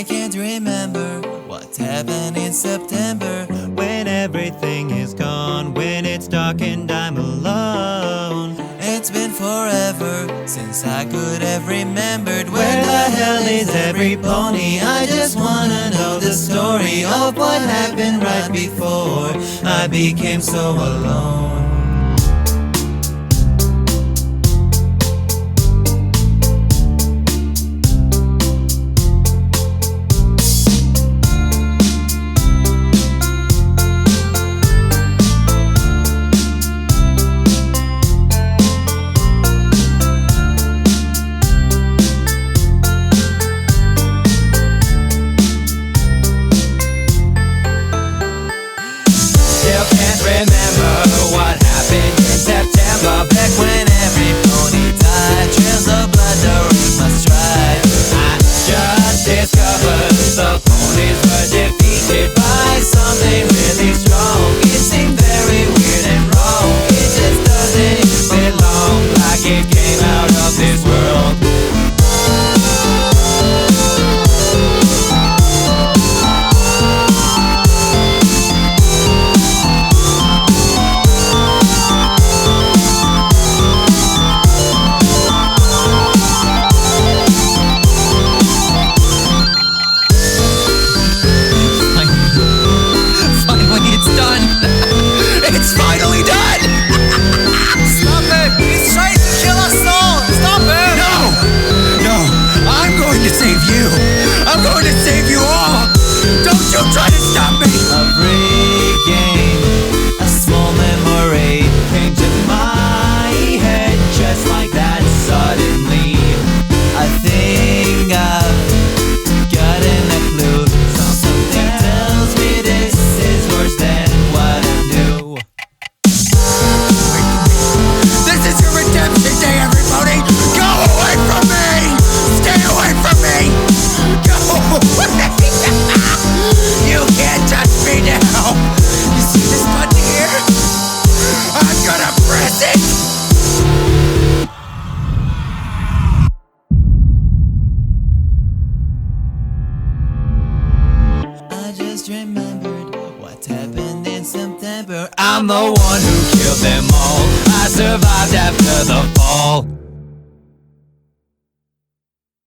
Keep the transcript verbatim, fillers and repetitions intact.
I can't remember what happened in September, when everything is gone, when it's dark and I'm alone. It's been forever since I could have remembered. Where the hell is every pony? I just wanna know the story of what happened right before I became so alone. Still can't remember what happened in September, back when every pony died, trails of blood during my stride. I just discovered the ponies were defeated by something really strong. It seemed very weird and wrong. It just doesn't belong, like it came out of this world. It's finally done! Stop it! He's trying to kill us all! Stop it! No! No! I'm going to save you! I'm going to save you all! Don't you try to stop me! A regain, a small memory Came to my head just like that suddenly. I think I've gotten a clue. Something tells me this is worse than what I knew. This is your redemption day, everybody! Go away from me! Stay away from me! Go away! You can't touch me now! You see this button here? I'm gonna press it! I just remembered what happened in September. I'm the one who killed them all. I survived after the fall.